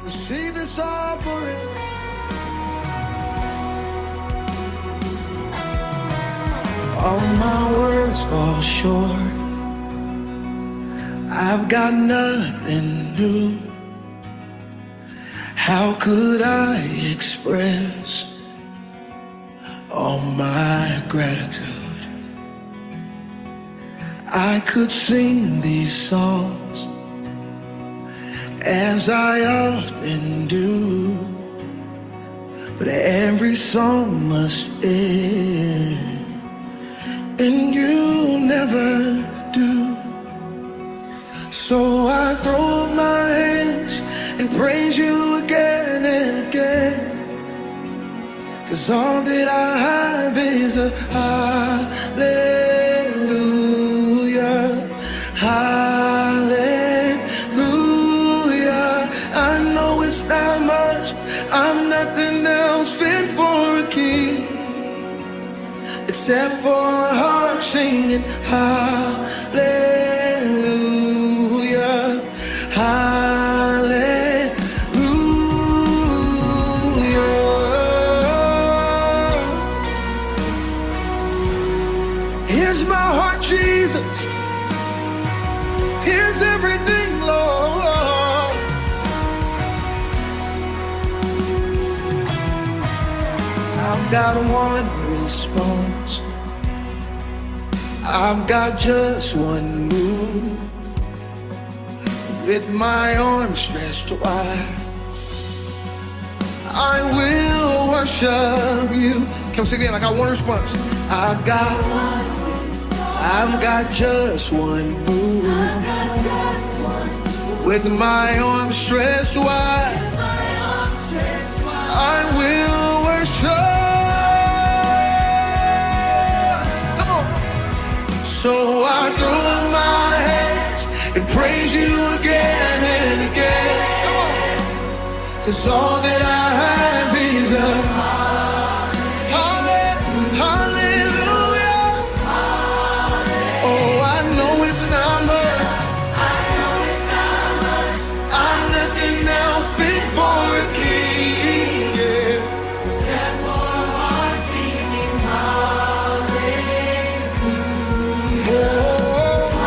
Receive this offering. All my words fall short. I've got nothing new. How could I express all my gratitude? I could sing these songs as I often do, but every song must end, and you never do. So I throw up my hands and praise you again and again, 'cause all that I have is a hallelujah, hallelujah. I know it's not much, I'm nothing else fit for a king, except for a heart singing hallelujah, hallelujah. Here's my heart, Jesus. Here's everything, Lord. I've got one response. I've got just one move. With my arms stretched wide, I will worship you. Come sing it. I got one response. I've got just one move. With my arms stretched wide, I will worship. Come on. So I throw up my hands and praise you again and again. Come on. 'Cause all that I have is a hallelujah. Oh, I know it's not much. I'm nothing else fit for a king. Yeah. Except for a heart singing hallelujah. Oh,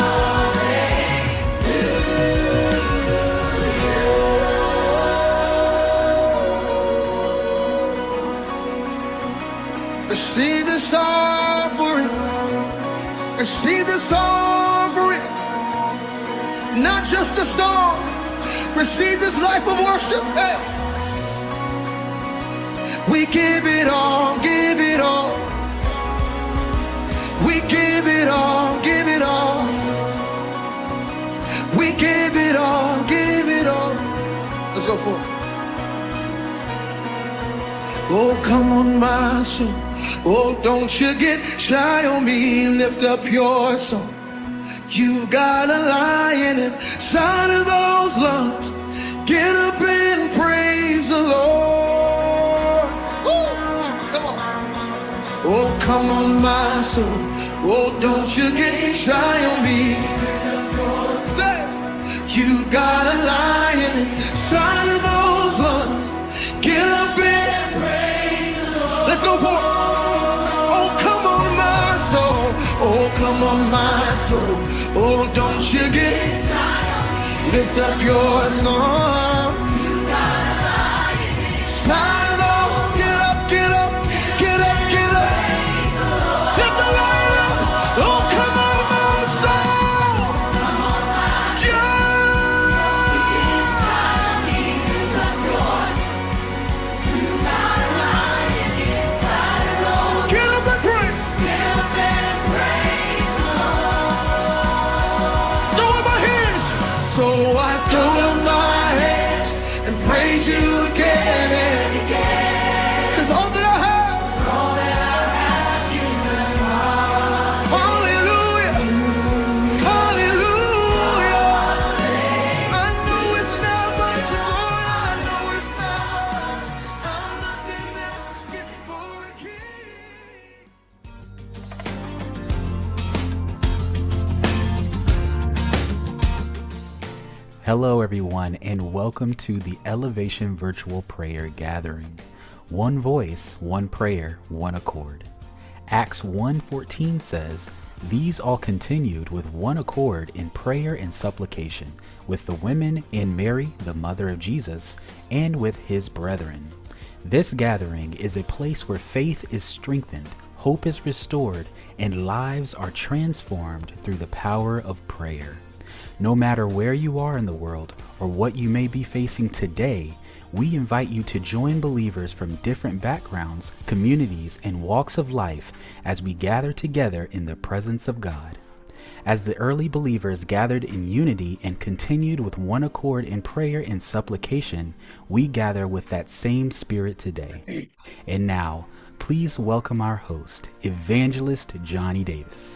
hallelujah. Receive this offering. Receive this offering. Not just a song. Receive this life of worship. Hey. We give it all, give it all. We give it all, give it all. We give it all, give it all. Let's go for it. Oh, come on, my soul. Oh, don't you get shy on me. Lift up your song. You've got a lion inside of those lungs. Get up and praise the Lord. Woo! Come on. Oh, come on, my soul. Oh, don't you get shy on me. Say, you've got a lion inside of those lungs. Get up and praise the Lord. Let's go for it. Oh, come on, my soul. Oh, come on, my soul. Oh, don't you get shy on me. Lift up your song. You got a lion inside of those. Get up, get up, get up, get up. Lift the lion up. Oh, come on, my soul. Come on, my soul. Yeah. Lift up yours. You got a lion inside of those. Get up and pray. Get up and praise the Lord. Throw up my hands. So I throw up my hands and praise you again and again. 'Cause all that I have is a hallelujah. Hallelujah. I know it's not much, Lord. I know it's not much. I'm nothing else fit for a king. Hello, everyone, and welcome to the Elevation Virtual Prayer Gathering. One voice, one prayer, one accord. Acts 1:14 says, "These all continued with one accord in prayer and supplication, with the women and Mary, the mother of Jesus, and with his brethren." This gathering is a place where faith is strengthened, hope is restored, and lives are transformed through the power of prayer. No matter where you are in the world or what you may be facing today, we invite you to join believers from different backgrounds, communities, and walks of life as we gather together in the presence of God. As the early believers gathered in unity and continued with one accord in prayer and supplication, we gather with that same spirit today. And now, please welcome our host, Evangelist Johnny Davis.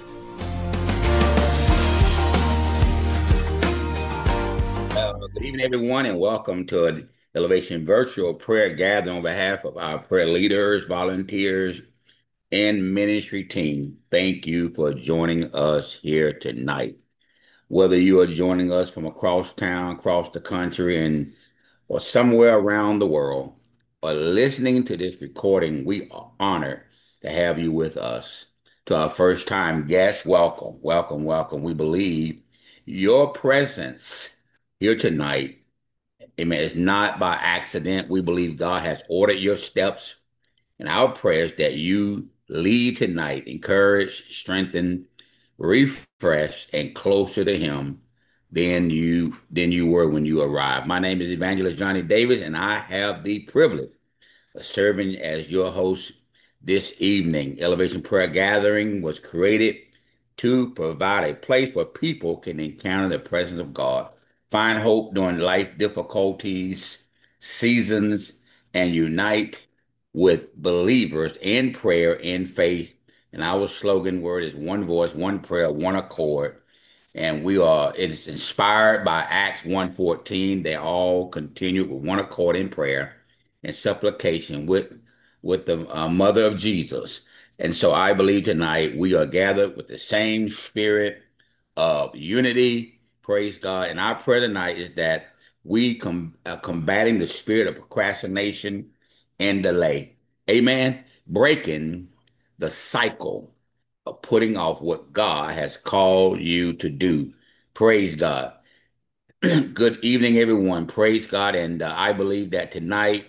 Good evening, everyone, and welcome to an Elevation Virtual Prayer Gathering on behalf of our prayer leaders, volunteers, and ministry team. Thank you for joining us here tonight. Whether you are joining us from across town, across the country, or somewhere around the world, or listening to this recording, we are honored to have you with us. To our first time guests, welcome, welcome, welcome. We believe your presence here tonight, amen, is not by accident. We believe God has ordered your steps, and our prayers that you leave tonight encouraged, strengthened, refreshed, and closer to Him than you were when you arrived. My name is Evangelist Johnny Davis, and I have the privilege serving as your host this evening. Elevation Prayer Gathering was created to provide a place where people can encounter the presence of God, find hope during life difficulties, seasons, and unite with believers in prayer and faith. And our slogan word is one voice, one prayer, one accord. And it is inspired by Acts 1:14. They all continued with one accord in prayer and supplication with the mother of Jesus. And so I believe tonight we are gathered with the same spirit of unity. Praise God. And our prayer tonight is that we combating the spirit of procrastination and delay. Amen. Breaking the cycle of putting off what God has called you to do. Praise God. Good evening, everyone. Praise God. And I believe that tonight,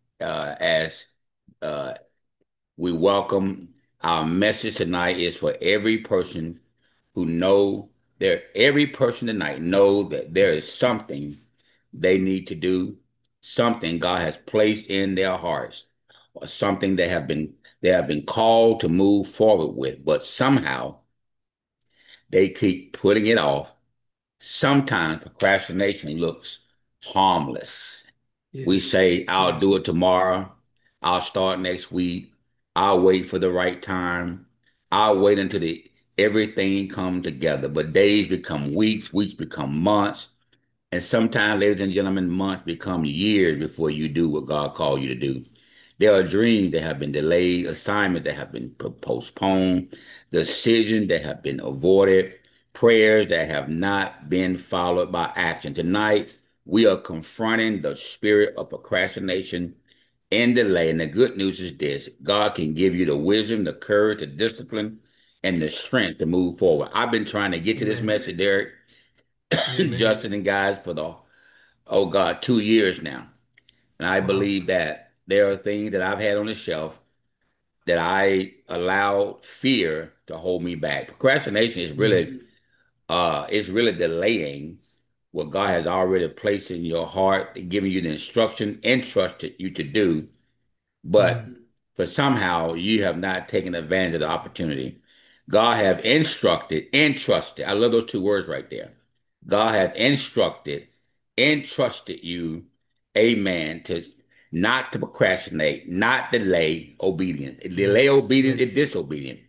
as uh, we welcome, our message tonight is for every person who every person tonight know that there is something they need to do, something God has placed in their hearts, or something they have been called to move forward with, but somehow they keep putting it off. Sometimes procrastination looks harmless. We say, I'll do it tomorrow. I'll start next week. I'll wait for the right time. I'll wait until everything come together. But days become weeks, weeks become months, and sometimes, ladies and gentlemen, months become years before you do what God called you to do. There are dreams that have been delayed, assignments that have been postponed, decisions that have been avoided, prayers that have not been followed by action. Tonight, we are confronting the spirit of procrastination and delay. And the good news is this: God can give you the wisdom, the courage, the discipline, and the strength to move forward. I've been trying to get to this message, Derek, Justin, and guys, for oh God, 2 years now. And I believe that there are things that I've had on the shelf that I allowed fear to hold me back. Procrastination is really delaying what God has already placed in your heart, giving you the instruction, entrusted you to do, but for somehow you have not taken advantage of the opportunity. God have instructed, entrusted. I love those two words right there. God has instructed, entrusted you, amen, not to procrastinate, not delay obedience. Delay obedience is disobedience.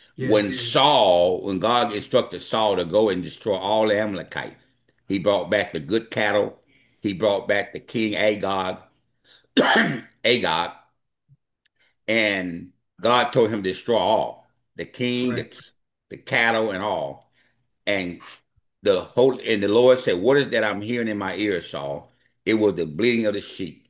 When God instructed Saul to go and destroy all the Amalekites, he brought back the good cattle. He brought back the king Agag, Agag, and God told him to destroy all the king, the cattle, and all. And the Lord said, "What is that I'm hearing in my ears, Saul?" It was the bleating of the sheep.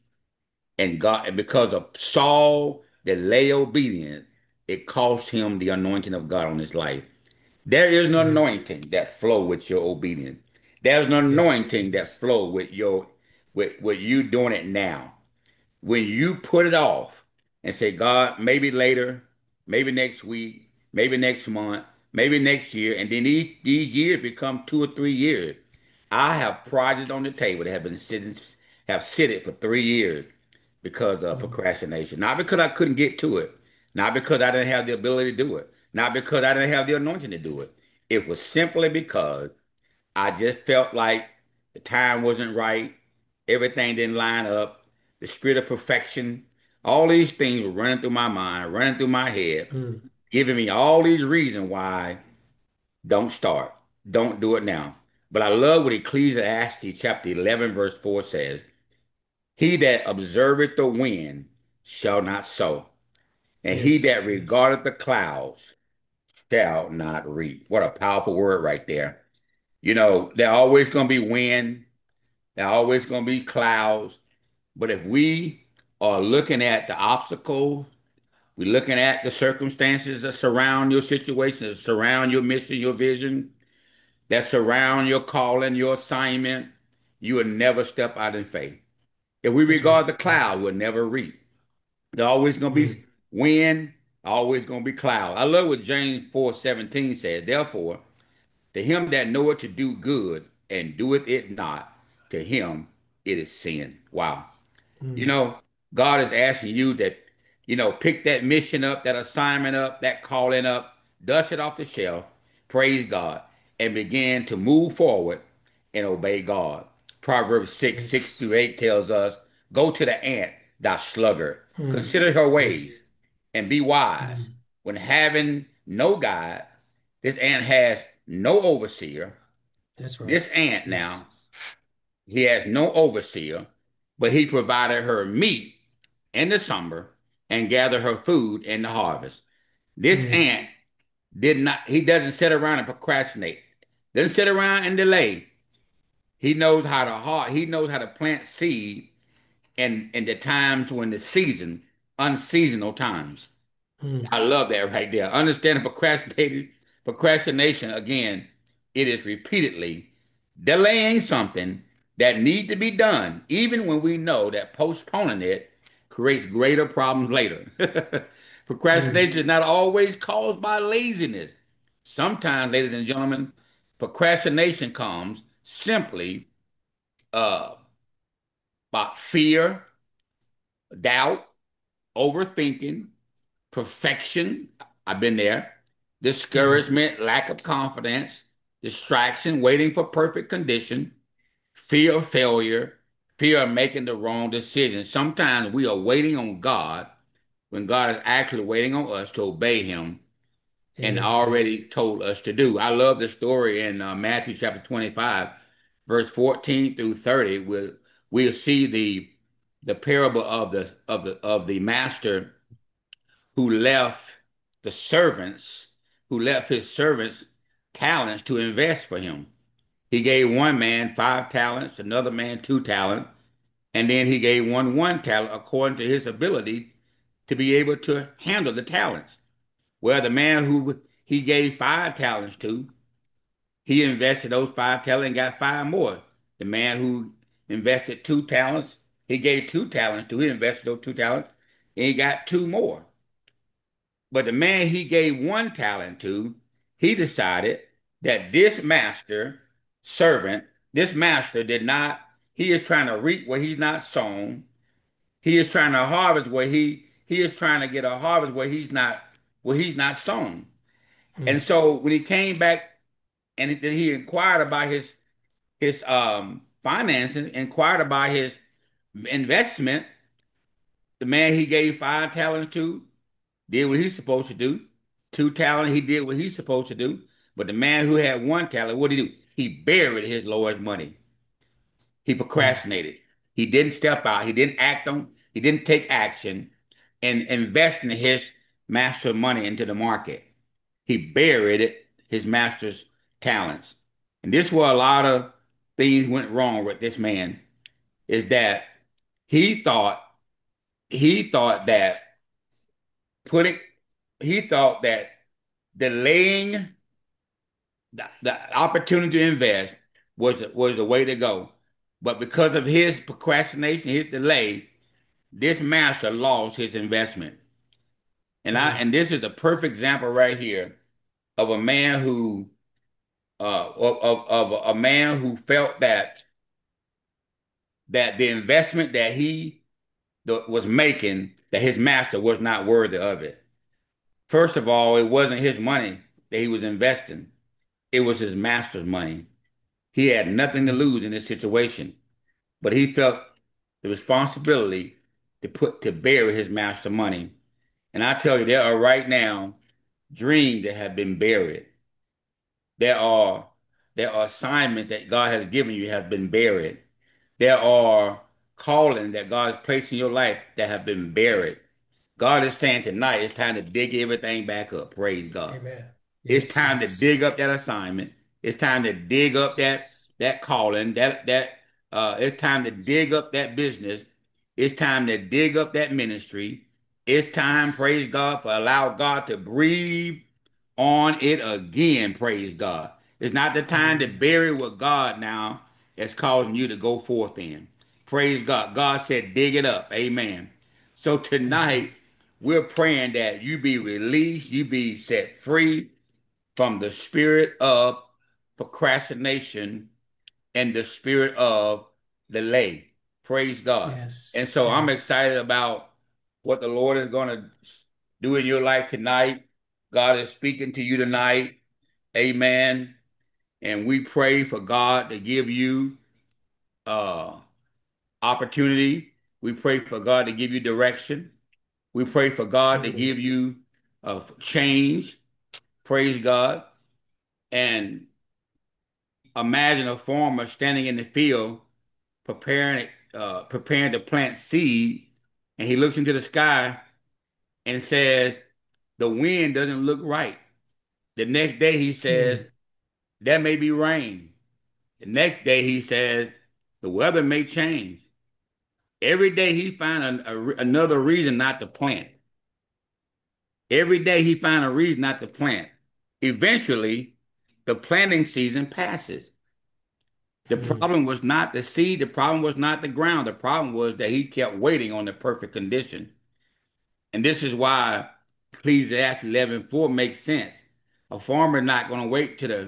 And because of Saul that lay obedient, it cost him the anointing of God on his life. There is an Mm. anointing that flow with your obedience. There's an Yes, anointing that yes. flow with your with you doing it now. When you put it off and say, God, maybe later, maybe next week, maybe next month, maybe next year, and then these years become 2 or 3 years. I have projects on the table that have sitting for 3 years because of Mm. procrastination. Not because I couldn't get to it, not because I didn't have the ability to do it, not because I didn't have the anointing to do it. It was simply because I just felt like the time wasn't right. Everything didn't line up. The spirit of perfection, all these things were running through my mind, running through my head, Mm. giving me all these reasons why don't start, don't do it now. But I love what Ecclesiastes chapter 11, verse 4 says, He that observeth the wind shall not sow, and he Yes, that yes. regardeth the clouds shall not reap. What a powerful word right there. You know, there always going to be wind. There always going to be clouds. But if we are looking at the obstacles, we're looking at the circumstances that surround your situation, that surround your mission, your vision, that surround your calling, your assignment, you will never step out in faith. If we That's right. regard the cloud, we'll never reap. There's always going to be Mm. wind, always going to be cloud. I love what James 4:17 says. Therefore, to him that knoweth to do good and doeth it not, to him it is sin. Wow. You Mm. know, God is asking you that, pick that mission up, that assignment up, that calling up, dust it off the shelf, praise God, and begin to move forward and obey God. Proverbs 6, 6 Yes. through 8 tells us, Go to the ant, thou sluggard, Mm. consider her ways Yes. and be wise. Mm. When having no guide, this ant has no overseer. That's right. This ant Yes. now, he has no overseer, but he provided her meat in the summer and gather her food in the harvest. This Mm. ant he doesn't sit around and procrastinate. Doesn't sit around and delay. He knows how to plant seed in the times when the unseasonal times. Mm. I love that right there. Understanding procrastination again, it is repeatedly delaying something that need to be done, even when we know that postponing it creates greater problems later. Mm. Procrastination is not always caused by laziness. Sometimes, ladies and gentlemen, procrastination comes simply uh, by fear, doubt, overthinking, perfection. I've been there. Mm. Discouragement, lack of confidence, distraction, waiting for perfect condition, fear of failure, fear of making the wrong decision. Sometimes we are waiting on God when God is actually waiting on us to obey Him and Amen. already Yes. told us to do. I love the story in Matthew chapter 25, verse 14 through 30, where we'll see the parable of the master who left the servants, who left his servants talents to invest for him. He gave one man 5 talents, another man 2 talents, and then he gave one talent according to his ability to be able to handle the talents. Well, the man who he gave 5 talents to, he invested those 5 talents and got 5 more. The man who invested 2 talents, he gave 2 talents to, he invested those 2 talents and he got 2 more. But the man he gave 1 talent to, he decided that this master did not, he is trying to reap where he's not sown. He is trying to harvest where he is trying to get a harvest where he's not sown. And Mm. so when he came back and he inquired about his finances, inquired about his investment, the man he gave 5 talents to did what he's supposed to do. 2 talents, he did what he's supposed to do. But the man who had 1 talent, what did he do? He buried his Lord's money. He Mm. procrastinated. He didn't step out. He didn't he didn't take action and invest in his master's money into the market. He buried his master's talents. And this is where a lot of things went wrong with this man, is that he thought he thought that putting he thought that delaying the opportunity to invest was the way to go. But because of his procrastination, his delay, this master lost his investment. And this is a perfect example right here of a man who of a man who felt that the investment that he was making, that his master was not worthy of it. First of all, it wasn't his money that he was investing. It was his master's money. He had nothing to lose in this situation, but he felt the responsibility to bury his master money. And I tell you, there are right now dreams that have been buried. There are assignments that God has given you have been buried. There are calling that God has placed in your life that have been buried. God is saying tonight it's time to dig everything back up. Praise God. Amen. It's time to dig up that assignment. It's time to dig up that calling. It's time to dig up that business. It's time to dig up that ministry. It's time, praise God, for allow God to breathe on it again. Praise God. It's not the time to bury what God now is causing you to go forth in. Praise God. God said, dig it up. Amen. So tonight, we're praying that you be released, you be set free from the spirit of procrastination and the spirit of delay. Praise God. Yes. And so I'm excited about what the Lord is going to do in your life tonight. God is speaking to you tonight. Amen. And we pray for God to give you opportunity. We pray for God to give you direction. We pray for God to give you change. Praise God. And imagine a farmer standing in the field preparing to plant seed, and he looks into the sky and says, the wind doesn't look right. The next day he says, there may be rain. The next day he says, the weather may change. Every day he finds another reason not to plant. Every day he finds a reason not to plant. Eventually, the planting season passes. The problem was not the seed. The problem was not the ground. The problem was that he kept waiting on the perfect condition. And this is why Ecclesiastes 11:4 makes sense. A farmer not going to wait to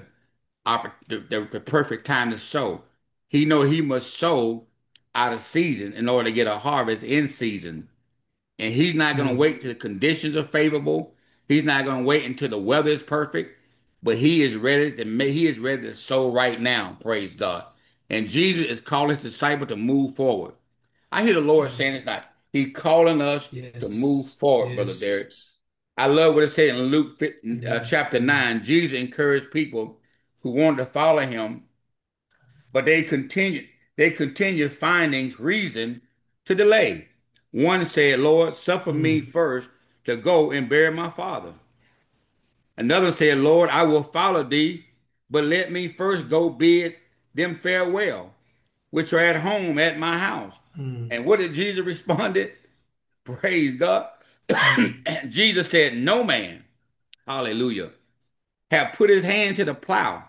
the perfect time to sow. He know he must sow out of season in order to get a harvest in season. And he's not going to wait till the conditions are favorable. He's not going to wait until the weather is perfect. But he is ready to sow right now. Praise God. And Jesus is calling his disciple to move forward. I hear the Lord saying it's not. He's calling us to move forward, Brother Derek. I love what it said in Luke chapter 9. Jesus encouraged people who wanted to follow him, but they continued finding reason to delay. One said, Lord, suffer me first to go and bury my father. Another said, Lord, I will follow thee, but let me first go bid them farewell, which are at home at my house. And what did Jesus responded? Praise God. Jesus said, no man, hallelujah, have put his hand to the plow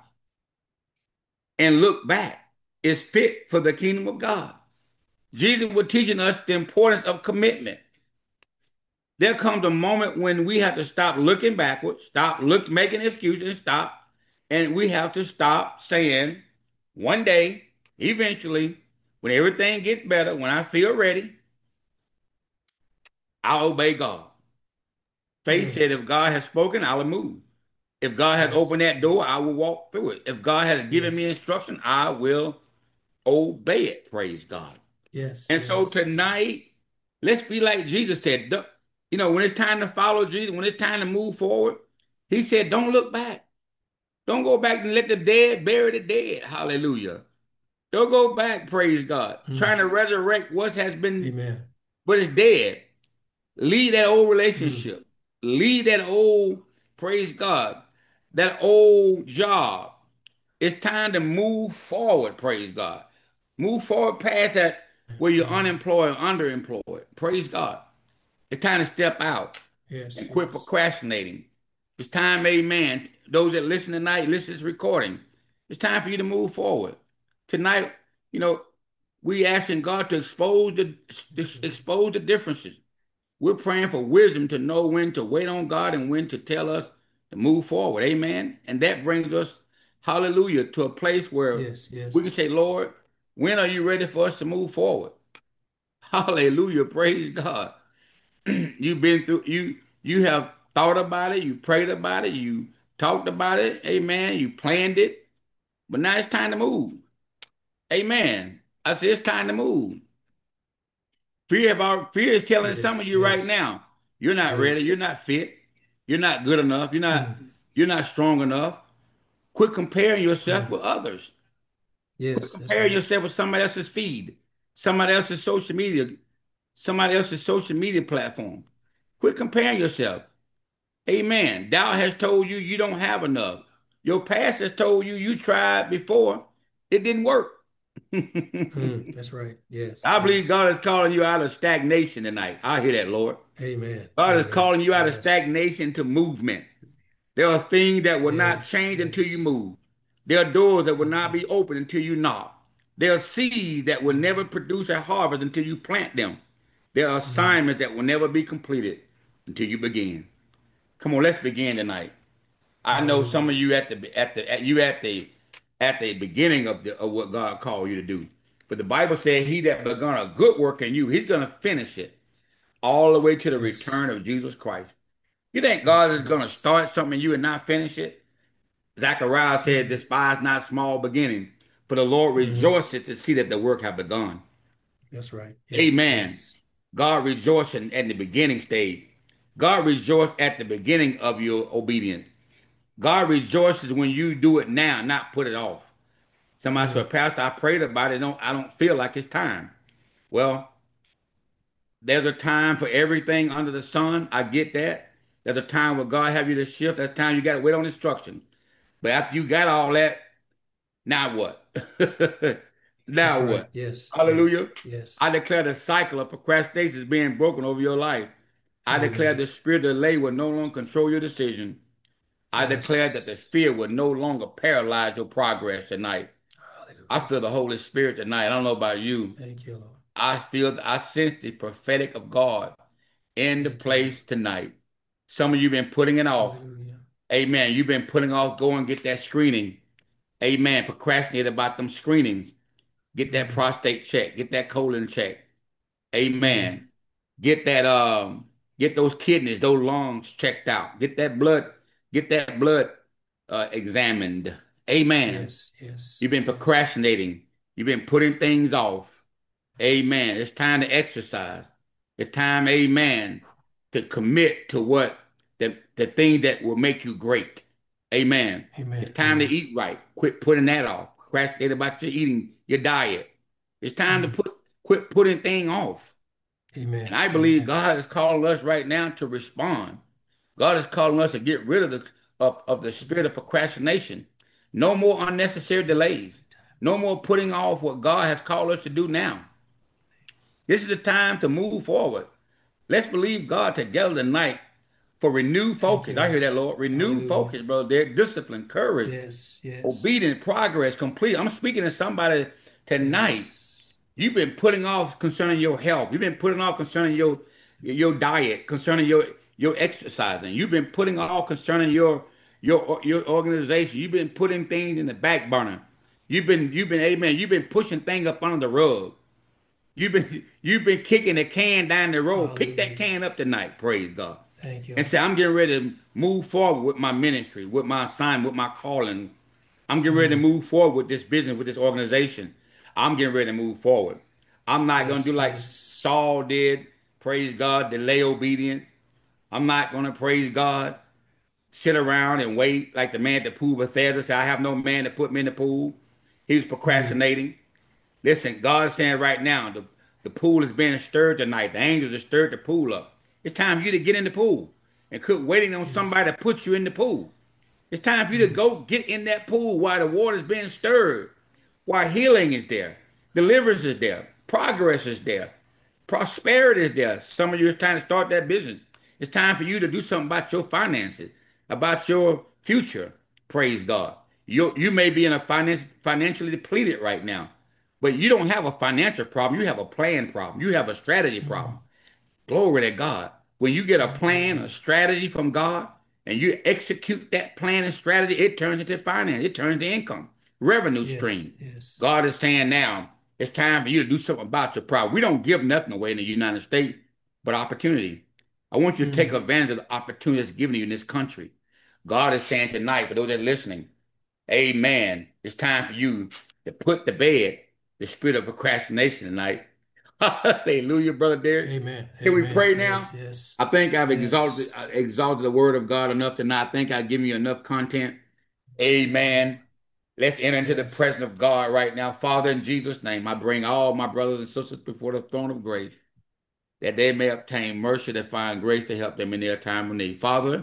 and look back is fit for the kingdom of God. Jesus was teaching us the importance of commitment. There comes a moment when we have to stop looking backwards, making excuses, and we have to stop saying, one day, eventually, when everything gets better, when I feel ready, I'll obey God. Faith said, if God has spoken, I'll move. If God has opened that door, I will walk through it. If God has given me instruction, I will obey it. Praise God. And so tonight, let's be like Jesus said. When it's time to follow Jesus, when it's time to move forward, he said, don't look back. Don't go back and let the dead bury the dead. Hallelujah. Don't go back, praise God. Trying to resurrect what has been, but it's dead. Leave that old relationship. Leave that old, praise God, that old job. It's time to move forward, praise God. Move forward past that where you're Amen. unemployed or underemployed. Praise God. It's time to step out Yes, and quit yes. procrastinating. It's time, amen. Those that listen tonight, listen to this recording. It's time for you to move forward. Tonight, you know, we asking God to expose the differences. We're praying for wisdom to know when to wait on God and when to tell us to move forward. Amen. And that brings us, hallelujah, to a place where Yes, yes. we can say, Lord, when are you ready for us to move forward? Hallelujah. Praise God. You've been through, you have thought about it, you prayed about it, you talked about it, amen. You planned it, but now it's time to move. Amen. I said it's time to move. Fear is telling some of Yes, you right yes, now, you're not ready, yes. you're not fit, you're not good enough, Mm, you're not strong enough. Quit comparing yourself mm. with others. Quit Yes, that's comparing right. yourself with somebody else's feed, somebody else's social media, somebody else's social media platform. Quit comparing yourself. Amen. Doubt has told you you don't have enough. Your past has told you you tried before, it didn't work. Mm, that's right. Yes, I believe yes. God is calling you out of stagnation tonight. I hear that, Lord. Amen. God is Amen. calling you out of Yes. stagnation to movement. There are things that will not Yes, change until you yes. move. There are doors that will Thank not you. be open until you knock. There are seeds that will never Mm, produce a harvest until you plant them. There are mm. assignments that will never be completed until you begin. Come on, let's begin tonight. I know some Hallelujah. of you at the beginning of what God called you to do. But the Bible said he that begun a good work in you, he's gonna finish it all the way to the Yes, return of Jesus Christ. You think God yes, is gonna yes. start something in you and not finish it? Zechariah said, Mm, despise not small beginning, for the Lord mm. rejoiceth to see that the work have begun. That's right. Yes, Amen. yes. God rejoiced at the beginning stage. God rejoiced at the beginning of your obedience. God rejoices when you do it now, not put it off. Somebody Mm, said, Pastor, I prayed about it. I don't feel like it's time. Well, there's a time for everything under the sun. I get that. There's a time where God have you to shift. There's a time you got to wait on instruction. But after you got all that, now what? that's Now right. what? Yes, yes, Hallelujah. yes. I declare the cycle of procrastination is being broken over your life. I declare Amen. the spirit of delay will no longer control your decision. I declare that the Yes. fear will no longer paralyze your progress tonight. I Hallelujah. feel the Holy Spirit tonight. I don't know about you. Thank you, Lord. I sense the prophetic of God in the Thank you, Lord. place tonight. Some of you been putting it off. Hallelujah. Amen. You've been putting off go and get that screening. Amen. Procrastinate about them screenings. Get that Mm, prostate check. Get that colon check. mm. Amen. Get that get those kidneys, those lungs checked out. Get that blood examined. Amen. Yes, yes, You've been yes. procrastinating. You've been putting things off. Amen. It's time to exercise. It's time, amen, to commit to what the thing that will make you great. Amen. It's Amen. time to Amen. eat right. Quit putting that off. Procrastinate about your eating, your diet. It's time to Mm. quit putting things off. And Amen. I believe Amen. God is calling us right now to respond. God is calling us to get rid of the spirit of procrastination. No more unnecessary delays. No more putting off what God has called us to do now. This is the time to move forward. Let's believe God together tonight for renewed Thank focus. you, I hear Lord. that, Lord. Renewed Hallelujah. focus, brother. Their discipline, courage, Yes, yes, obedience, progress, complete. I'm speaking to somebody tonight. yes. You've been putting off concerning your health. You've been putting off concerning your diet, concerning your exercising. You've been putting off concerning your organization. You've been putting things in the back burner. Amen. You've been pushing things up under the rug. You've been kicking the can down the road. Pick that Hallelujah. can up tonight, praise God. Thank you, And say, Lord. I'm getting ready to move forward with my ministry, with my assignment, with my calling. I'm getting ready to Mm. move forward with this business, with this organization. I'm getting ready to move forward. I'm not gonna do Yes, like yes. Saul did, praise God, delay obedience. I'm not gonna praise God, sit around and wait like the man at the pool of Bethesda said, I have no man to put me in the pool. He was Mm. procrastinating. Listen, God's saying right now, the pool is being stirred tonight. The angels have stirred the pool up. It's time for you to get in the pool and quit waiting on Yes. somebody to put you in the pool. It's time for you to go get in that pool while the water is being stirred, while healing is there, deliverance is there, progress is there, prosperity is there. Some of you, it's time to start that business. It's time for you to do something about your finances, about your future. Praise God. You may be in a financially depleted right now, but you don't have a financial problem. You have a plan problem. You have a strategy problem. Glory to God. When you get a plan, a strategy from God, and you execute that plan and strategy, it turns into finance. It turns into income, revenue stream. Yes. God is saying now, it's time for you to do something about your problem. We don't give nothing away in the United States, but opportunity. I want you to take advantage of the opportunity that's given you in this country. God is saying tonight, for those that are listening, amen, it's time for you to put to bed the spirit of procrastination tonight. Hallelujah, Brother Derek. Amen. Can we pray now? Yes, yes. I think I've Yes. exalted the word of God enough tonight. I think I've given you enough content. Amen. Let's enter into the Yes. presence of God right now. Father, in Jesus' name, I bring all my brothers and sisters before the throne of grace, that they may obtain mercy to find grace to help them in their time of need.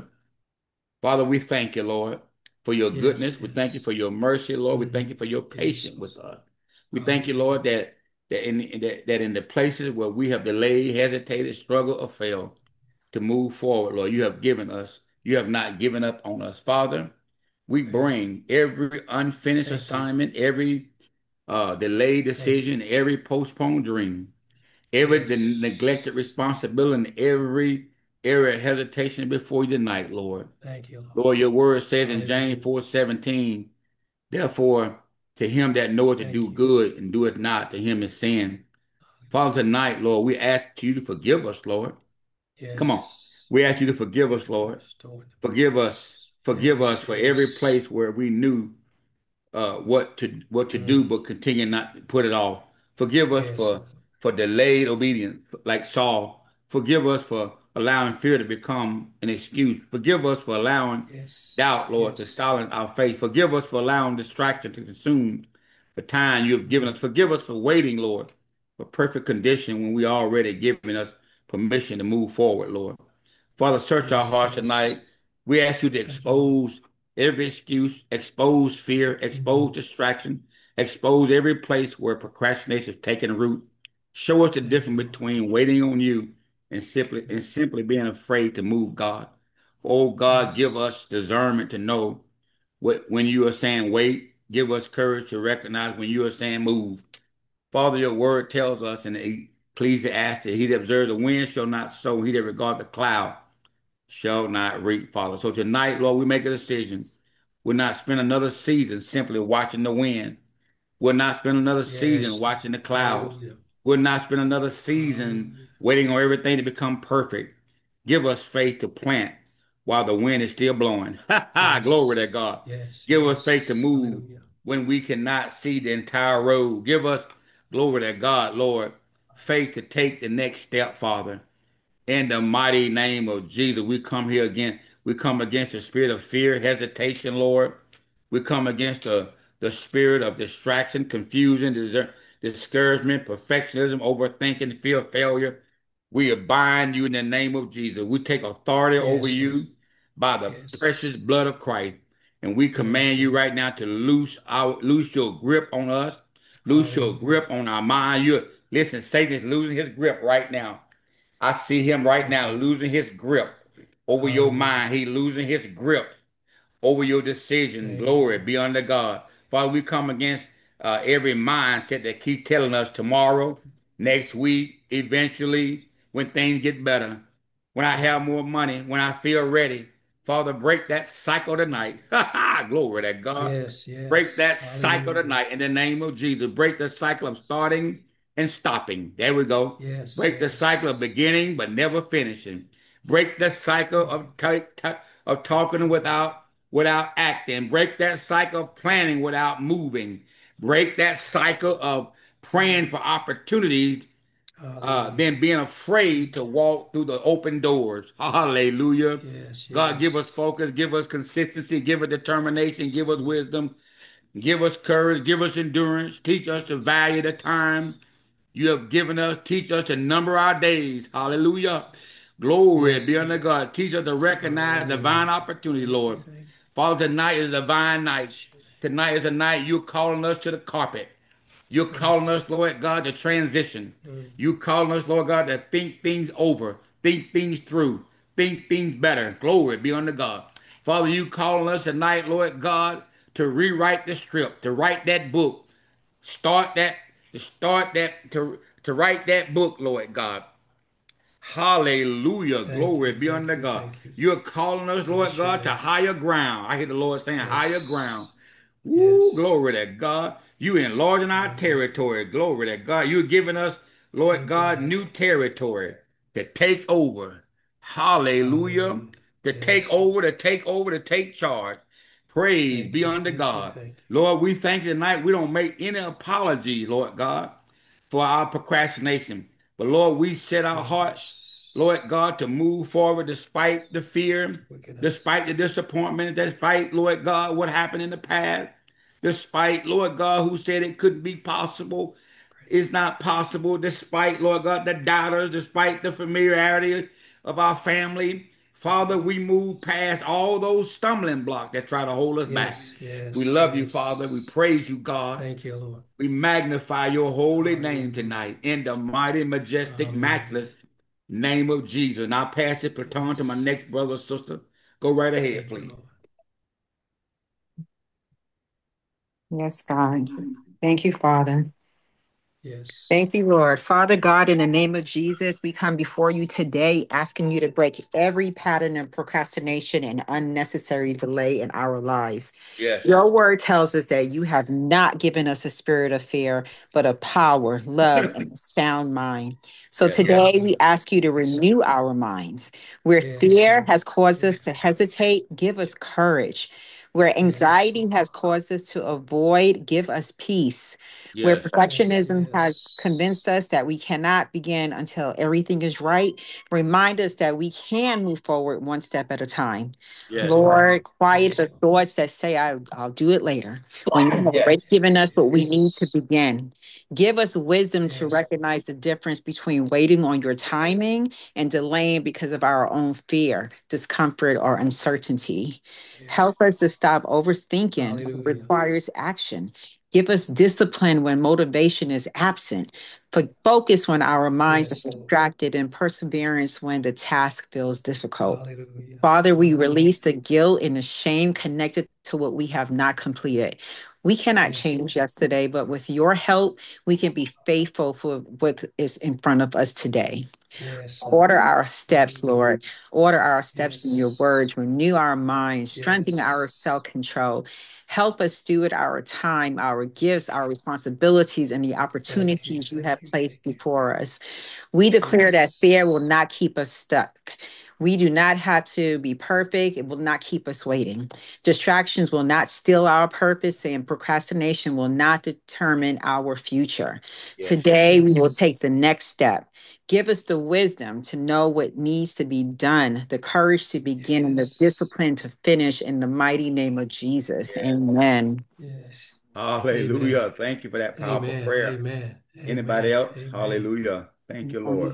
Father, we thank you, Lord, for your Yes, goodness. We thank you yes. for your mercy, Lord. We thank you for your patience Yes. with us. We thank you, Lord, Hallelujah. that in the places where we have delayed, hesitated, struggled, or failed to move forward, Lord, you have given us, you have not given up on us. Father, we Thank you. bring every unfinished Thank you. assignment, every delayed Thank you. decision, every postponed dream, every neglected Yes. responsibility, and every area of hesitation before you tonight, Lord. Thank you, Lord. Lord, your word says in James Hallelujah. 4:17, therefore, to him that knoweth to Thank do you. good and doeth not, to him is sin. Father, tonight, Lord, we ask you to forgive us, Lord. Come on. Yes. We ask you to forgive us, Thank you. Lord. Restoring the Forgive us. prodigals. Forgive us Yes, for every yes. place where we knew what to do, but continue not to put it off. Forgive us Yes, Lord. for delayed obedience, like Saul. Forgive us for allowing fear to become an excuse. Forgive us for allowing Yes. doubt, Lord, to Yes. silence our faith. Forgive us for allowing distraction to consume the time you have given us. Forgive us for waiting, Lord, for perfect condition when we already given us permission to move forward, Lord. Father, search our Yes, hearts yes. tonight. We ask you to Thank you, Lord. expose every excuse, expose fear, expose Mhm. distraction, expose every place where procrastination is taking root. Show us the Thank you, difference Lord. between waiting on you and simply being afraid to move, God. Oh God, give Yes. us discernment to know when you are saying wait. Give us courage to recognize when you are saying move. Father, your word tells us in Ecclesiastes, he that observes the wind shall not sow, he that regards the cloud shall not reap, Father. So tonight, Lord, we make a decision. We'll not spend another season simply watching the wind. We'll not spend another season Yes, Lord. watching the clouds. Hallelujah. We'll not spend another season Hallelujah. waiting on everything to become perfect. Give us faith to plant while the wind is still blowing. Ha ha, glory to Yes. God. Yes. Give us faith to Yes. move Hallelujah. when we cannot see the entire road. Give us, glory to God, Lord, faith to take the next step, Father. In the mighty name of Jesus, we come here again. We come against the spirit of fear, hesitation, Lord. We come against the spirit of distraction, confusion, discouragement, perfectionism, overthinking, fear of failure. We bind you in the name of Jesus. We take authority over Yes, Lord. you by the precious Yes. blood of Christ. And we Yes, command you Lord. right now to loose your grip on us, loose your Hallelujah. grip on our mind. You listen, Satan is losing his grip right now. I see him right Thank now you. losing his grip over your Hallelujah. mind. He losing his grip over your decision. Thank you, Glory Lord. be unto God. Father, we come against every mindset that keep telling us tomorrow, next week, eventually, when things get better, when I Yeah. have more money, when I feel ready. Father, break that cycle tonight. Glory to God. Yes, Break yes. that cycle Hallelujah. tonight in the name of Jesus. Break the cycle of starting and stopping. There we go. Yes, Break the cycle of yes. beginning but never finishing. Break the cycle Thank you. of talking without acting. Break that cycle of planning without moving. Break that cycle of praying for opportunities, Hallelujah. then being afraid Thank to you. walk through the open doors. Hallelujah. Yes, God, give us yes. focus, give us consistency, give us determination, give us wisdom, give us courage, give us endurance, teach us to value the time you have given us. Teach us to number our days. Hallelujah. Glory Yes, be unto Lord. God. Teach us to recognize divine Hallelujah. opportunity, Thank you. Lord. Thank you. Father, tonight is a divine night. Tonight is a night you're calling us to the carpet. You're calling us, Lord God, to transition. You're calling us, Lord God, to think things over, think things through, think things better. Glory be unto God. Father, you calling us tonight, Lord God, to rewrite the script, to write that book, start that, to write that book, Lord God. Hallelujah. Glory be unto God. You're calling us, Lord God, to higher ground. I hear the Lord saying higher ground. Woo, glory to God. You enlarging our territory. Glory to God. You're giving us, Lord God, new territory to take over. Hallelujah. To take over, to take over, to take charge. Praise be unto God. Lord, we thank you tonight. We don't make any apologies, Lord God, for our procrastination. But Lord, we set our hearts, Lord God, to move forward despite the fear, despite the disappointment, despite, Lord God, what happened in the past, despite, Lord God, who said it couldn't be possible, is not possible, despite, Lord God, the doubters, despite the familiarity of our family. Father, we move past all those stumbling blocks that try to hold us back. We love you, Father. We praise you, God. Thank you, Lord. We magnify your holy name tonight in the mighty, majestic, matchless name of Jesus. And I'll pass it baton to my next brother or sister. Go right ahead, please. Yes, God. Thank you, Father. Yes. Thank you, Lord. Father God, in the name of Jesus, we come before you today asking you to break every pattern of procrastination and unnecessary delay in our lives. Yes. Your word tells us that you have not given us a spirit of fear, but a power, love, and a sound mind. So today we ask you to renew our minds. Where fear has caused us to hesitate, give us courage. Where anxiety has caused us to avoid, give us peace. Where perfectionism has convinced us that we cannot begin until everything is right, remind us that we can move forward one step at a time. Lord, quiet the thoughts that say, I'll do it later, when you have already given us what we need to begin. Give us wisdom to recognize the difference between waiting on your timing and delaying because of our own fear, discomfort, or uncertainty. Help us to stop overthinking what requires action. Give us discipline when motivation is absent, focus when our minds are distracted, and perseverance when the task feels difficult. Father, we release the guilt and the shame connected to what we have not completed. We cannot change yesterday, but with your help, we can be faithful for what is in front of us today. Order our steps, Lord. Order our steps in your words. Renew our minds. Strengthen our self-control. Help us steward our time, our gifts, our responsibilities, and the opportunities you have placed before us. We declare that fear will not keep us stuck. We do not have to be perfect. It will not keep us waiting. Distractions will not steal our purpose, and procrastination will not determine our future. Today, we will take the next step. Give us the wisdom to know what needs to be done, the courage to begin, and the discipline to finish in the mighty name of Jesus. Amen. Hallelujah. Amen. Thank you for that powerful prayer. Amen. Anybody else? Hallelujah. Thank you, Lord.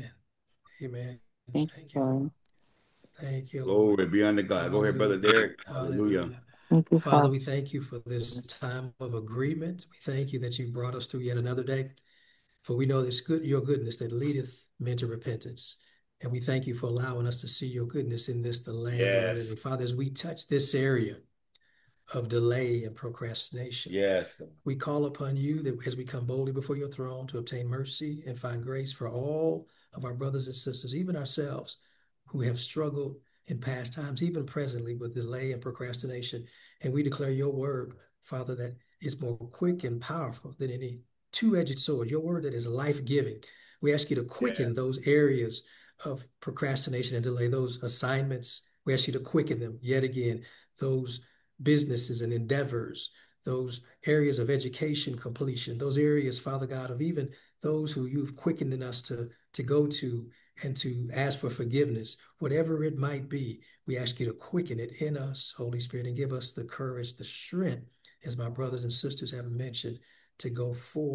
Amen. Thank you, Lord. Thank you, Lord. Glory be unto God. Go ahead, Brother Derek. Hallelujah. Thank you, Father, we thank you for this time of agreement. We thank you that you brought us through yet another day. For we know it's your goodness that leadeth men to repentance. And we thank you for allowing us to see your goodness in this, the land of the living. Father, as we touch this area of delay and procrastination, we call upon you that as we come boldly before your throne to obtain mercy and find grace for all of our brothers and sisters, even ourselves, who have struggled in past times, even presently, with delay and procrastination. And we declare your word, Father, that is more quick and powerful than any two-edged sword, your word that is life-giving. We ask you to quicken those areas of procrastination and delay, those assignments. We ask you to quicken them yet again, those businesses and endeavors, those areas of education completion, those areas, Father God, of even those who you've quickened in us to go to and to ask for forgiveness, whatever it might be. We ask you to quicken it in us, Holy Spirit, and give us the courage, the strength, as my brothers and sisters have mentioned, to go forth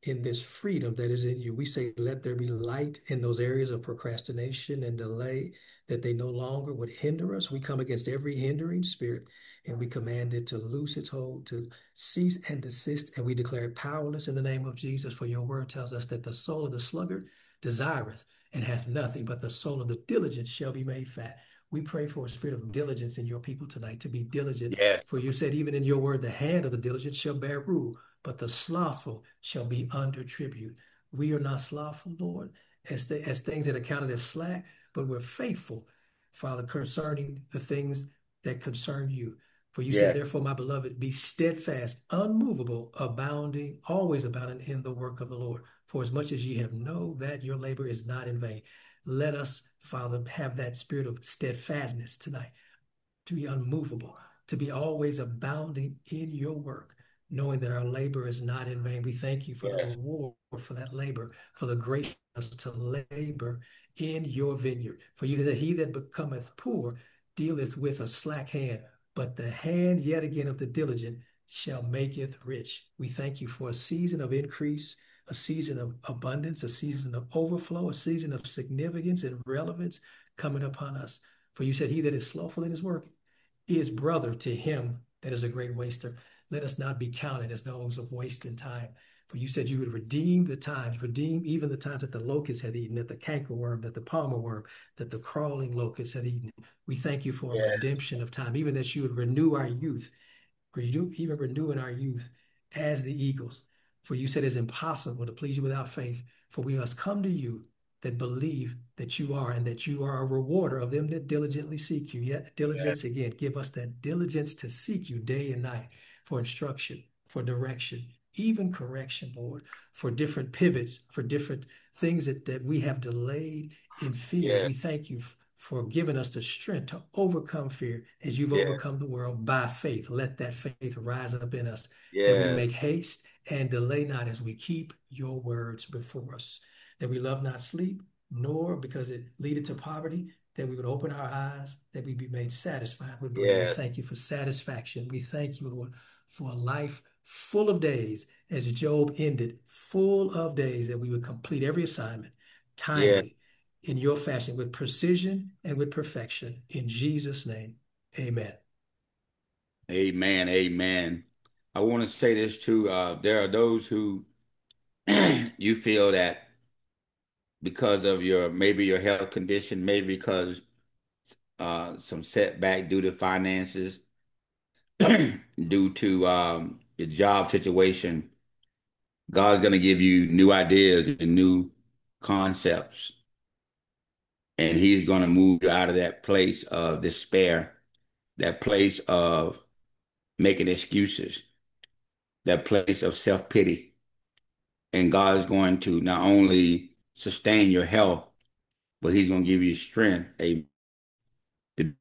in this freedom that is in you. We say, let there be light in those areas of procrastination and delay, that they no longer would hinder us. We come against every hindering spirit and we command it to loose its hold, to cease and desist. And we declare it powerless in the name of Jesus. For your word tells us that the soul of the sluggard desireth and hath nothing, but the soul of the diligent shall be made fat. We pray for a spirit of diligence in your people tonight, to be diligent. Yes, For you said, even in your word, the hand of the diligent shall bear rule, but the slothful shall be under tribute. We are not slothful, Lord, as things that are counted as slack, but we're faithful, Father, concerning the things that concern you. For you said, yes, therefore, my beloved, be steadfast, unmovable, abounding, always abounding in the work of the Lord. For as much as ye have known that your labor is not in vain. Let us, Father, have that spirit of steadfastness tonight, to be unmovable, to be always abounding in your work, knowing that our labor is not in vain. We thank you for the yes, reward for that labor, for the grace to labor in your vineyard. For you that he that becometh poor dealeth with a slack hand, but the hand yet again of the diligent shall maketh rich. We thank you for a season of increase, a season of abundance, a season of overflow, a season of significance and relevance coming upon us. For you said, he that is slothful in his work is brother to him that is a great waster. Let us not be counted as those of wasting time. For you said you would redeem the times, redeem even the times that the locust had eaten, that the cankerworm, that the palmer worm, that the crawling locust had eaten. We thank you for a yes, redemption of time, even that you would renew our youth, even renewing our youth as the eagles. For you said it's impossible to please you without faith. For we must come to you that believe that you are, and that you are a rewarder of them that diligently seek you. Yet yes, diligence again, give us that diligence to seek you day and night for instruction, for direction, even correction, Lord, for different pivots, for different things that we have delayed in fear. yes, We thank you for giving us the strength to overcome fear as you've yes, overcome the world by faith. Let that faith rise up in us, that we yes, make haste and delay not as we keep your words before us, that we love not sleep, nor because it leadeth to poverty, that we would open our eyes, that we be made satisfied with bread. We yes, thank you for satisfaction. We thank you, Lord, for a life full of days, as Job ended, full of days, that we would complete every assignment yes. timely in your fashion with precision and with perfection. In Jesus' name, amen. Amen. Amen. I want to say this too. There are those who you feel that because of your maybe your health condition, maybe because some setback due to finances, due to your job situation, God's going to give you new ideas and new concepts, and He's going to move you out of that place of despair, that place of making excuses, that place of self pity. And God is going to not only sustain your health, but He's going to give you strength to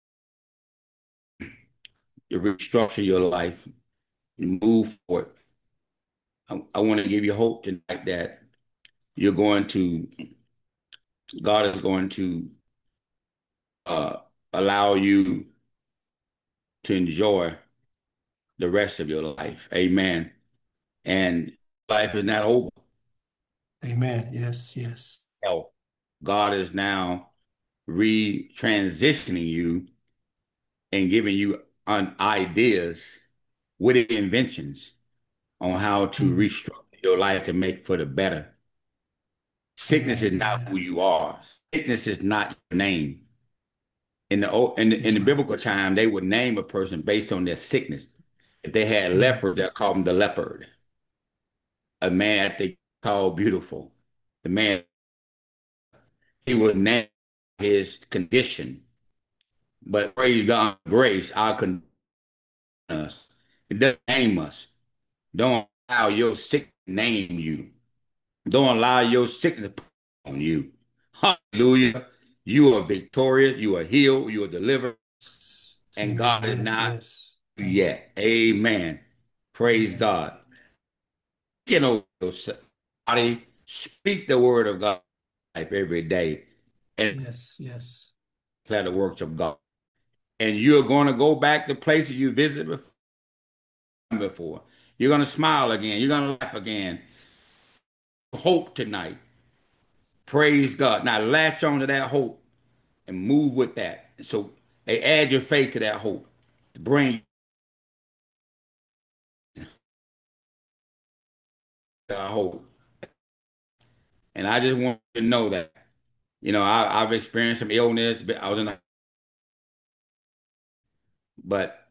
restructure your life and move forward. I want to give you hope tonight that you're going to, God is going to uh, allow you to enjoy the rest of your life. Amen. And life is not over. Amen. Yes, yes. Health. God is now re-transitioning you and giving you ideas, witty inventions on how to Mm. restructure your life to make for the better. Sickness is Amen. not who Amen. you are. Sickness is not your name. In That's the right. biblical time, they would name a person based on their sickness. If they had Mm. leopard, they'll call him the leopard. A man that they call beautiful. The man, he would name his condition. But praise God, grace, our condition us. It doesn't name us. Don't allow your sickness to name you. Don't allow your sickness to put on you. Hallelujah. You are victorious. You are healed. You are delivered. And Amen. God is Yes, not yes. Thank you. yet. Amen. Praise Amen. God. You know, body, speak the word of God life every day and Yes, yes. declare the works of God. And you're going to go back to places you visited before. You're going to smile again. You're going to laugh again. hope tonight. Praise God. Now latch on to that hope and move with that. So they add your faith to that hope to bring our hope. And I just want you to know that, I've experienced some illness, but I was in, but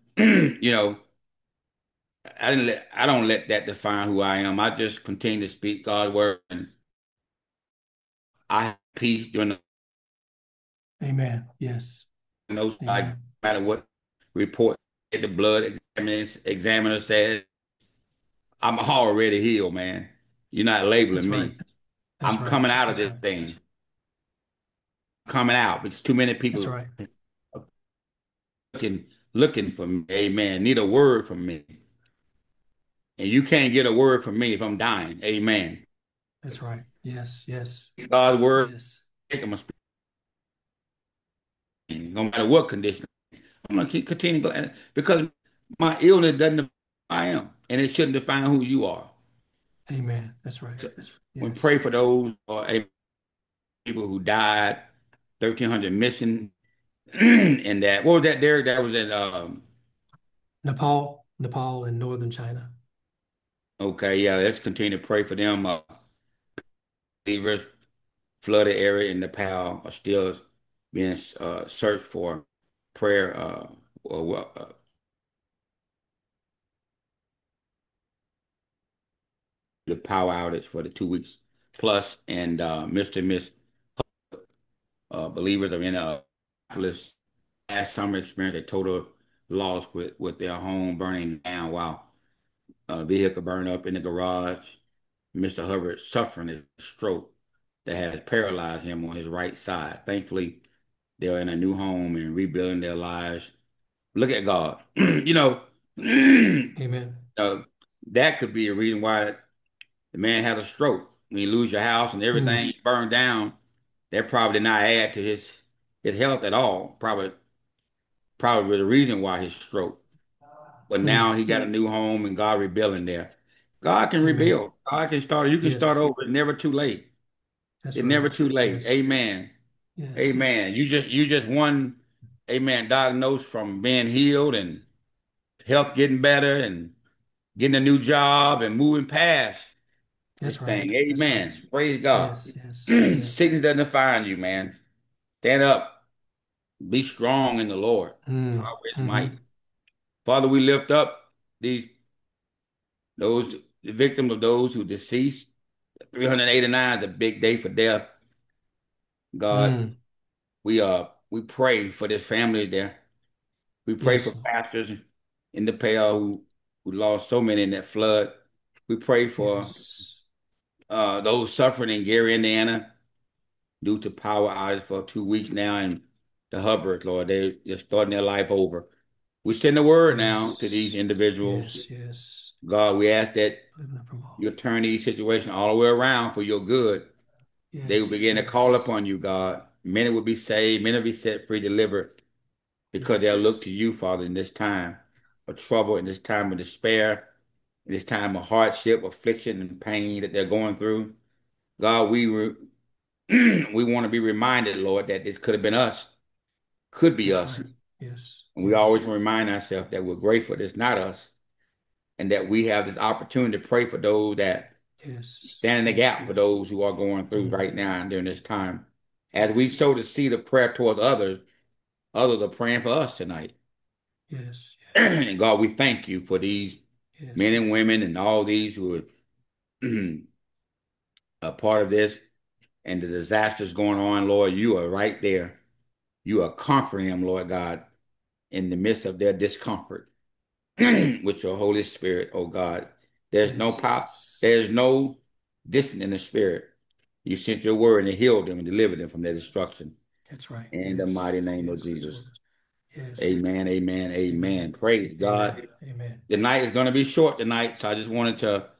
I don't let that define who I am. I just continue to speak God's word, and I have peace during Amen. Yes. those. No Amen. matter what report the blood examiner said, I'm already healed, man. You're not labeling That's right. me. That's I'm right. coming out of That's this right. thing. Coming out. It's too many That's people right. looking for me. Amen. Need a word from me. And you can't get a word from me if I'm dying. Amen. That's right. Yes. Yes. God's word, Yes. I'm gonna speak. No matter what condition. I'm gonna keep continue going because my illness doesn't define who I am, and it shouldn't define who you are. Amen. That's right. So we Yes. pray for those people who died, 1,300 missing, and that what was that, Derek? That was in Nepal and northern China. okay, yeah. Let's continue to pray for them. Believers, flooded area in Nepal are still being searched for prayer. The power outage for the 2 weeks plus, and Mr. and Miss believers are in Minneapolis last summer experienced a total loss with their home burning down while a vehicle burned up in the garage. Mr. Hubbard suffering a stroke that has paralyzed him on his right side. Thankfully, they're in a new home and rebuilding their lives. Look at God. Amen. That could be a reason why the man had a stroke. When you lose your house and Mm, everything burned down, that probably did not add to his health at all. Probably was the reason why his stroke. But now he got a mm. new home and God rebuilding there. God can Amen. rebuild. God can start. You can start Yes. over. It's never too late. That's It's never right. too late. Yes. Amen. Yes. Amen. You just one, amen, diagnosed from being healed and health getting better and getting a new job and moving past this That's right. thing. That's right. Amen. Praise God. Yes. Yes. Yes. Sickness doesn't define you, man. Stand up. Be strong in the Lord. Mm, Power is might. hmm Father, we lift up these those the victims of those who deceased. 389 is a big day for death. God, Mm. we pray for this family there. We pray for Yes, Lord. pastors in the Pale who lost so many in that flood. We pray for Yes. those suffering in Gary, Indiana, due to power outage for 2 weeks now, and the Hubbard, Lord, they're starting their life over. We send the word now to these Yes. individuals. Yes. Yes. God, we ask that Living up from all. you turn these situations all the way around for your good. They will Yes. begin to call Yes. upon you, God. Many will be saved, many will be set free, delivered, because they'll look to Yes. you, Father, in this time of trouble, in this time of despair, in this time of hardship, affliction, and pain that they're going through. God, we want to be reminded, Lord, that this could have been us, could be That's us. right. Yes. And we always Yes. remind ourselves that we're grateful that it's not us, and that we have this opportunity to pray for those that stand Yes. in the Yes. gap for Yes. those who are going through Mm. right now and during this time. As we Yes. sow the seed of prayer towards others, others are praying for us tonight. Yes. And God, we thank you for these men Yes. and women and all these who are a part of this and the disasters going on, Lord. You are right there. You are comforting them, Lord God, in the midst of their discomfort with your Holy Spirit, oh God. There's no Yes. power, there's no distance in the spirit. You sent your word and healed them and delivered them from their destruction. That's right. In the mighty Yes. name of Yes. That's Jesus. what. Yes. Amen, amen, Amen. amen. Praise God. Amen. Amen. The night is going to be short tonight, so I just wanted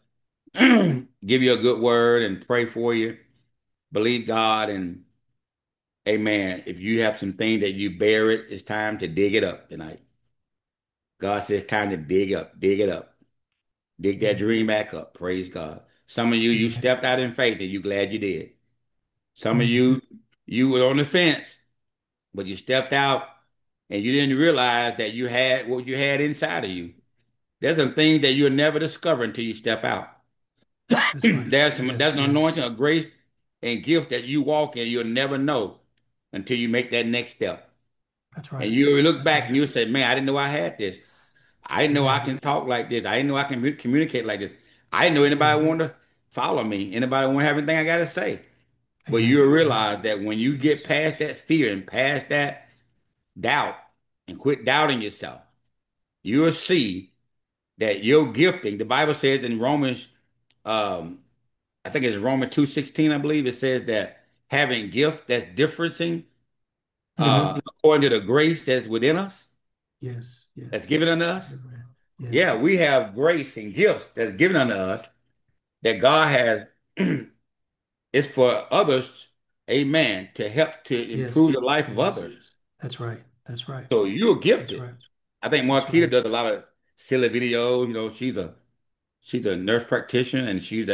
to give you a good word and pray for you. Believe God and amen. If you have some things that you buried, it's time to dig it up tonight. God says it's time to dig up, dig it up. Dig that Mm. dream back up. Praise God. Some of you, you Amen. stepped out in faith and you glad you did. Some of Mm. you were on the fence, but you stepped out and you didn't realize that you had what you had inside of you. There's some things that you'll never discover until you step out. That's right. There's Yes, an yes. anointing, a grace and gift that you walk in, you'll never know until you make that next step. That's And right. you look That's back and right. you say, man, I didn't know I had this. I didn't know I Amen. can talk like this. I didn't know I can communicate like this. I didn't know anybody Hmm. wanted to follow me. Anybody want to have anything I got to say. But Amen. you'll Amen. realize that when you get Yes. past that fear and past that doubt and quit doubting yourself, you'll see that your gifting, the Bible says in Romans, um, I think it's Romans 2:16, I believe it says that having gift that's differencing Hmm. according to the grace that's within us, Yes. that's Yes. given unto us. Amen. Yeah, Yes. we have grace and gifts that's given unto us that God has it's for others, amen, to help to improve Yes. the life of Yes. others. That's right. That's right. So you're That's gifted. right. I think That's Marquita right. does a lot of silly videos. You know, she's a nurse practitioner and she's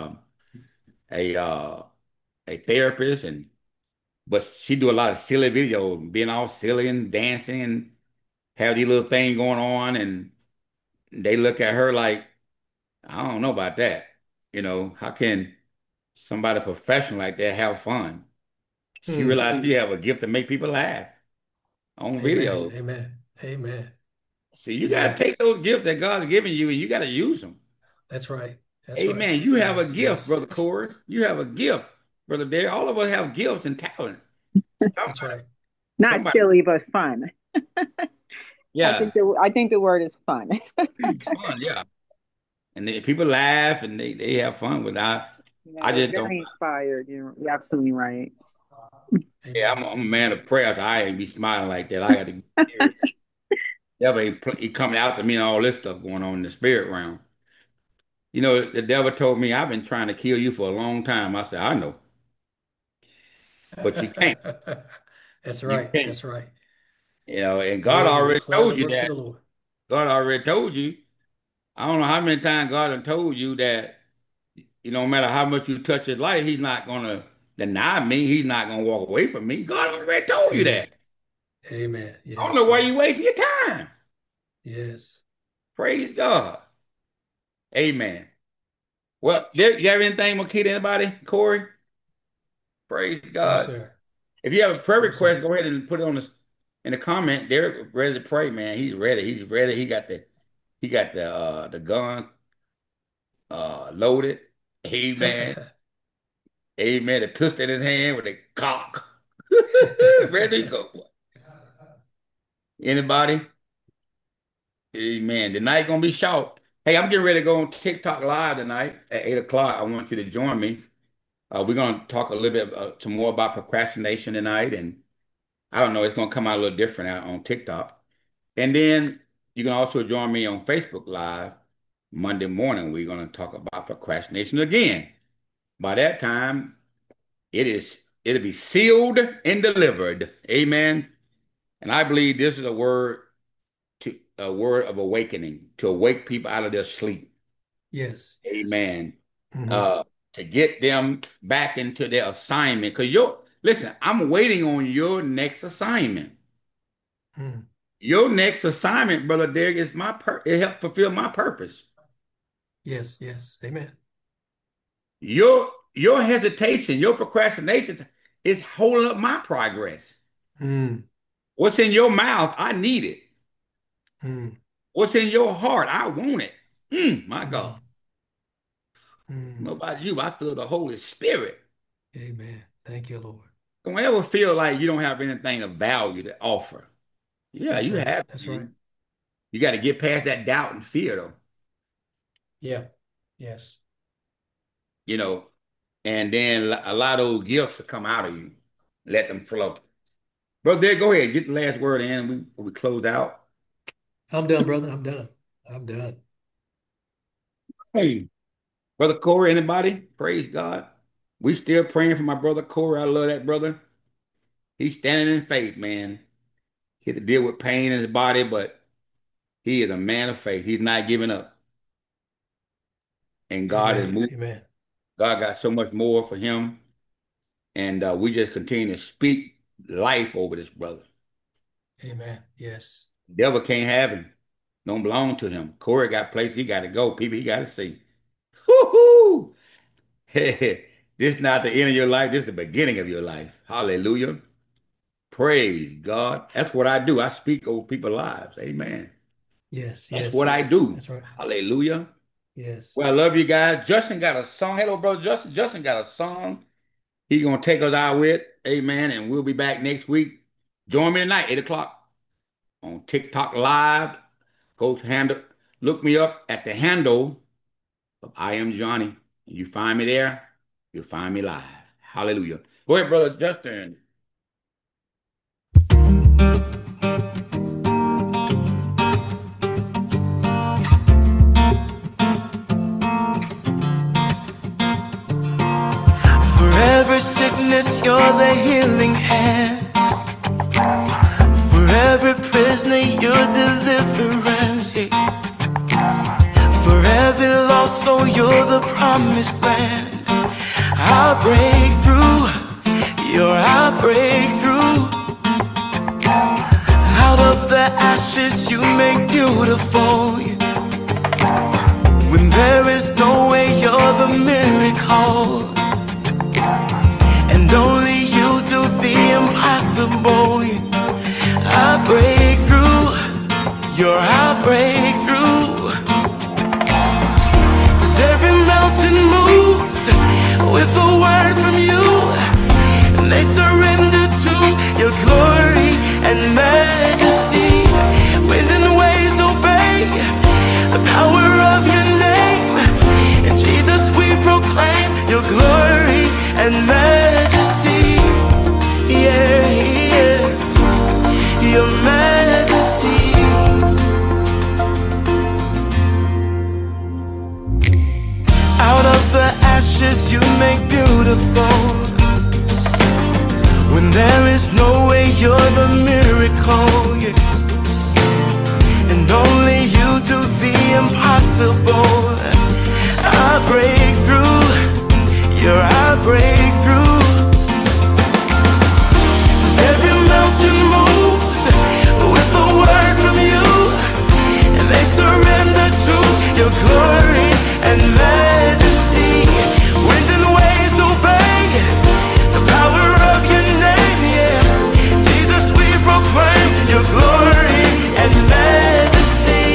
a a therapist and but she do a lot of silly videos, being all silly and dancing and have these little things going on and they look at her like, I don't know about that. You know, how can somebody professional like that have fun? She Mm. realized she have a gift to make people laugh on Amen. videos. Amen. Amen. See, you got to take Yes. those gifts that God's given you and you got to use them. That's right. That's right. Amen. You have a Yes. gift, Yes. Brother Corey. You have a gift, Brother Derek. All of us have gifts and talent. That's Somebody, right. Not somebody, silly, but fun. yeah, I think the word is fun. fun, yeah. And people laugh and they have fun with that. Yeah, I we're just don't. very inspired. You're absolutely right. Yeah, Amen. I'm a man Amen. of prayer. So I ain't be smiling like that. I got to be serious. Devil he coming out to me and all this stuff going on in the spirit realm. You know, the devil told me I've been trying to kill you for a long time. I said, I know, but you can't. That's You right. can't. That's right. You know, and God Hey, we already declare the told you works of that. the Lord. God already told you. I don't know how many times God has told you that, no matter how much you touch his life, he's not gonna deny me. He's not gonna walk away from me. God already told you that. Amen. Amen. I don't know Yes. why you Yes. wasting your time. Yes. Praise God. Amen. Well, you have anything, Makita? Anybody? Corey? Praise No, God. sir. If you have a prayer No, request, sir. go ahead and put it on in the comment. Derek ready to pray, man. He's ready. He's ready. He got the gun loaded. Amen. Amen. The pistol in his hand with a cock. Ready to go. Anybody? Amen. The night gonna be short. Hey, I'm getting ready to go on TikTok live tonight at 8 o'clock. I want you to join me. We're gonna talk a little bit some more about procrastination tonight, and I don't know, it's gonna come out a little different out on TikTok. And then you can also join me on Facebook Live Monday morning. We're gonna talk about procrastination again. By that time, it'll be sealed and delivered. Amen. And I believe this is a word of awakening to awake people out of their sleep. Yes. Yes. Amen. Hmm. Uh, to get them back into their assignment. Because listen, I'm waiting on your next assignment. Mm. Your next assignment, brother Derek, is it helped fulfill my purpose. Yes. Yes. Amen. Your hesitation, your procrastination is holding up my progress. Mm. What's in your mouth, I need it. Mm. What's in your heart, I want it. My God. Mm. Mm. Nobody you, I feel the Holy Spirit. Amen. Thank you, Lord. Don't ever feel like you don't have anything of value to offer. Yeah, That's you right. have That's right. you got to get past that doubt and fear though. Yeah. Yes. You know, and then a lot of those gifts to come out of you. Let them flow. Brother, there, go ahead, get the last word in. We close out. I'm done, brother. I'm done. I'm done. Hey, Brother Corey, anybody? Praise God. We still praying for my brother Corey. I love that brother. He's standing in faith, man. He had to deal with pain in his body, but he is a man of faith. He's not giving up. And God is Amen. moving Amen. God got so much more for him. And we just continue to speak life over this brother. Amen. Yes. Devil can't have him. Don't belong to him. Corey got places he got to go. People he got to see. Woo-hoo! This is not the end of your life. This is the beginning of your life. Hallelujah. Praise God. That's what I do. I speak over people's lives. Amen. Yes. That's yes. what I do. That's right. Hallelujah. Yes. Well, I love you guys. Justin got a song. Hello, brother Justin. Justin got a song he's going to take us out with. Amen. And we'll be back next week. Join me tonight, 8 o'clock on TikTok Live. Go to handle. Look me up at the handle of I Am Johnny. And you find me there, you'll find me live. Hallelujah. Go ahead, brother Justin. For every sickness, you're the healing hand. For every prisoner, you're deliverance. For every lost soul, you're the promised land. Our breakthrough, you're our breakthrough. Out of the ashes, you make beautiful. When there is no way, you're the miracle. And only you do the impossible. Our breakthrough, you're our breakthrough. 'Cause every mountain moves with a word from you, and they surrender to your glory and majesty. Wind and waves obey the power of your name. And Jesus, we proclaim your glory and majesty. Yeah, yes, your majesty. Out of the ashes you make beautiful. When there is no way, you're the miracle. Yeah. And only you do the impossible. Our breakthrough, you're our breakthrough. 'Cause every mountain moves with a word from you, and they surrender to your glory and majesty. Wind and waves obey the power of your name. Yeah, Jesus, we proclaim your glory and majesty.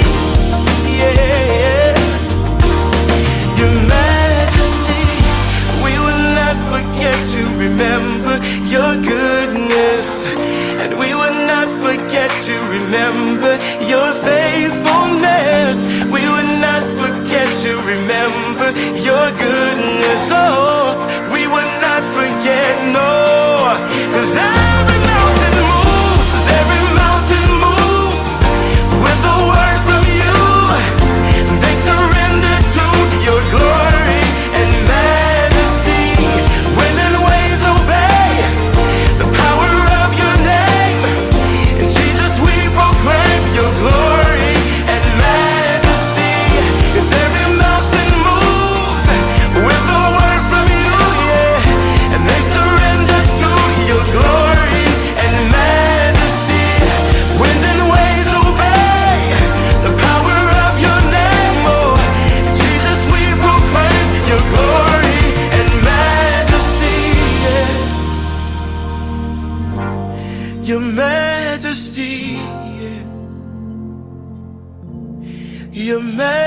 Yes, your majesty. We will not forget to remember your goodness, and we will not forget to remember your faithfulness. We will not forget to remember your goodness. Oh, we will not forget, no. 'Cause every mountain moves, 'cause every mountain moves with a word from you. They surrender to your glory and majesty. Wind and waves obey the power of your name. And Jesus, we proclaim your glory and majesty. 'Cause every mountain moves with a word from you, yeah. And they surrender to your glory and majesty. Wind and waves obey the power of your name. Oh, Jesus, we proclaim your glory and majesty. Yes. Your majesty. Yeah. Your majesty.